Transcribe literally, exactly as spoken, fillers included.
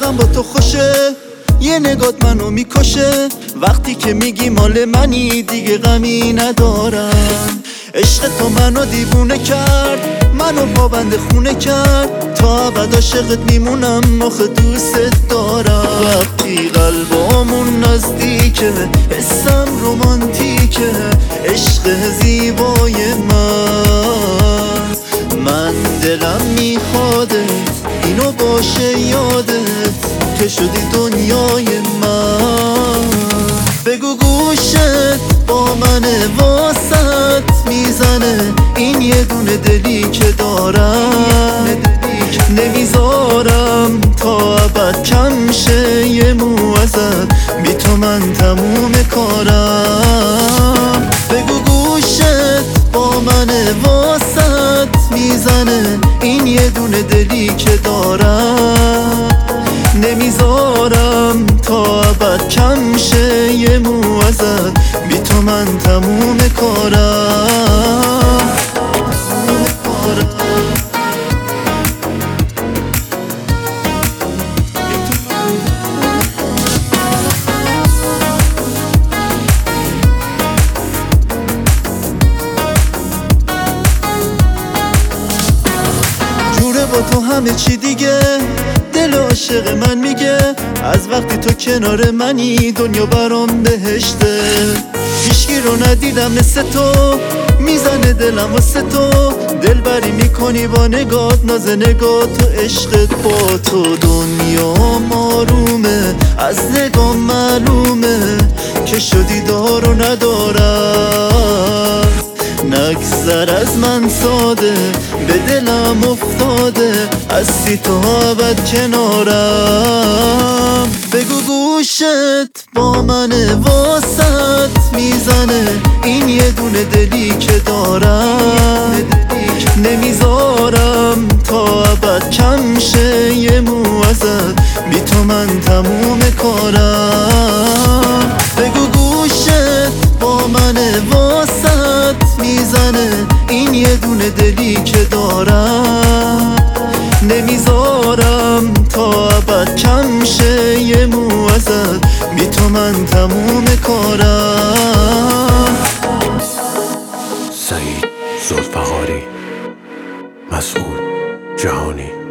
حالم با تو خوشه، یه نگات منو میکشه. وقتی که میگی مال منی دیگه غمی ندارم. عشق تو منو دیوونه کرد، منو پابند خونه کرد. تا ابد عاشقت میمونم، آخه دوست دارم. وقتی قلبامون نزدیکه، حسم رومانتیکه. عشق زیبای من، من دلم میخوادت اینو باشه یادت که شدی دنیای من. بگو گوشت با منه، واسط میزنه این یه دونه دلی که دارم. نمیذارم تا ابد کم شه یه مو ازت، بی تو من تموم کارم. بگو گوشت با منه، واسط میزنه این یه دونه دلی که دارم. نمیذارم تا ابد کم شه یه مو ازت، بی تو من تموم کارم. جوره با تو همه چی دیگه، دل عاشق من میگه از وقتی تو کنار منی دنیا برام بهشته. هیچکی رو ندیدم مثل تو، میزنه دلم واسه تو. دلبری میکنی با نگات، ناز نگات و عشقت. با تو دنیا آرومه، از نگاه معلومه که شدی دار و ندارم. نگذر از من ساده، به دلم افتاده، هستی تو ابد کنارم. بگو گوشت با منه، واسط میزنه این یه دونه دلی که دارم. نمیذارم تا ابد کم شه یه مو ازت، بی تو من تموم کارم. بگو گوشت با منه، واسط میزنه این یه دونه دلی که دارم. نمیذارم تا ابد کم شه یه مو ازت، بی تو من تموم کارم. سعید ذوالفقاری، مسعود جهانی.